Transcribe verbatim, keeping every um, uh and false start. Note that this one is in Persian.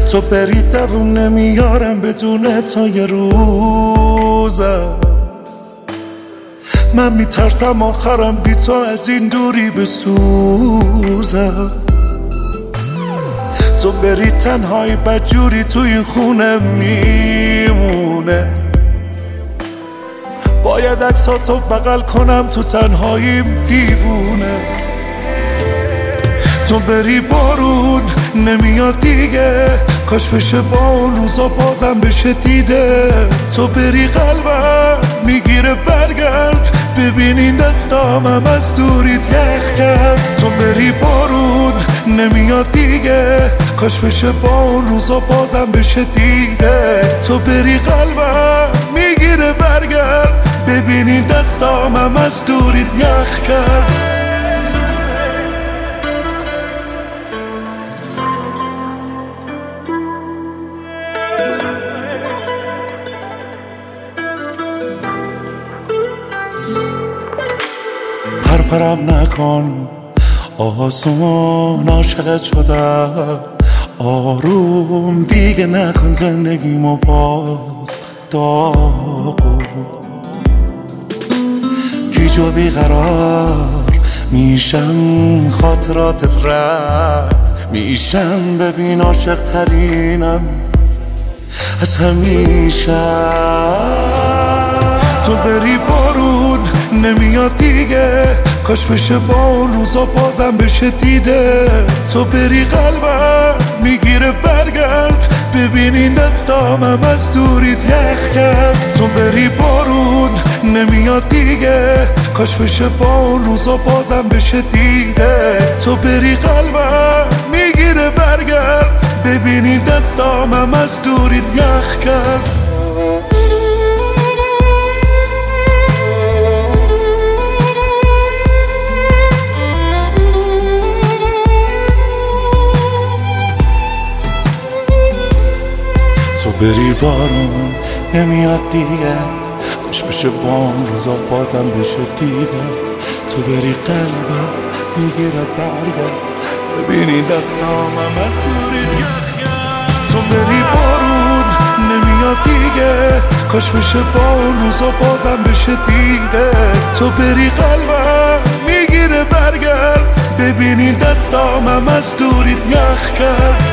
تو بری دووم نمیارم بدون تا یه روزم. من میترسم آخرم بی تو از این دوری بسوزم. تو بری تنهایی بدجوری تو این خونه میمونه. باید عکساتو بغل کنم تو تنهاییم دیوونه. تو بری بارون نمیاد دیگه، کاش بشه با اون روزا بازم بشه دیده. تو بری قلبم میگیره برگرد، ببینین دستامم از دوریت یخ کرد. تو بری بارون نمیاد دیگه، کاش بشه با اون روزا بازم بشه دیده. تو بری قلبم میگیره برگرد، ببینین دستامم از دوریت یخ کرد. پرپرم نکن آسون، عاشقت شدم آروم دیگه نکن زندگیمو باز داغو. گیج و بیقرار میشم، خاطراتت رد میشم، ببین عاشق ترینم از همیشه. تو بری بارون نمیاد دیگه، کاش بشه با اون روزا بازم بشه دیده. تو بری قلبم میگیره برگرد، ببینین دستامم از دوریت یخ کرد. تو بری بارون نمیاد دیگه، کاش بشه با اون روزا بازم بشه دیده. تو بری قلبم میگیره برگرد، ببینین دستامم از دوریت یخ کرد. تو بری بارون نمیاد دیگه، کاش بشه با اون روزا بازم بشه دیدت. تو بری قلبم میگیره برگرد، ببینی دستامم از دوریت یخ کرد. تو بری بارون نمیاد دیگه، کاش بشه با اون روزا بازم بشه دیده. تو بری قلبم میگیره برگرد، ببینی دستامم از دوریت یخ کرد.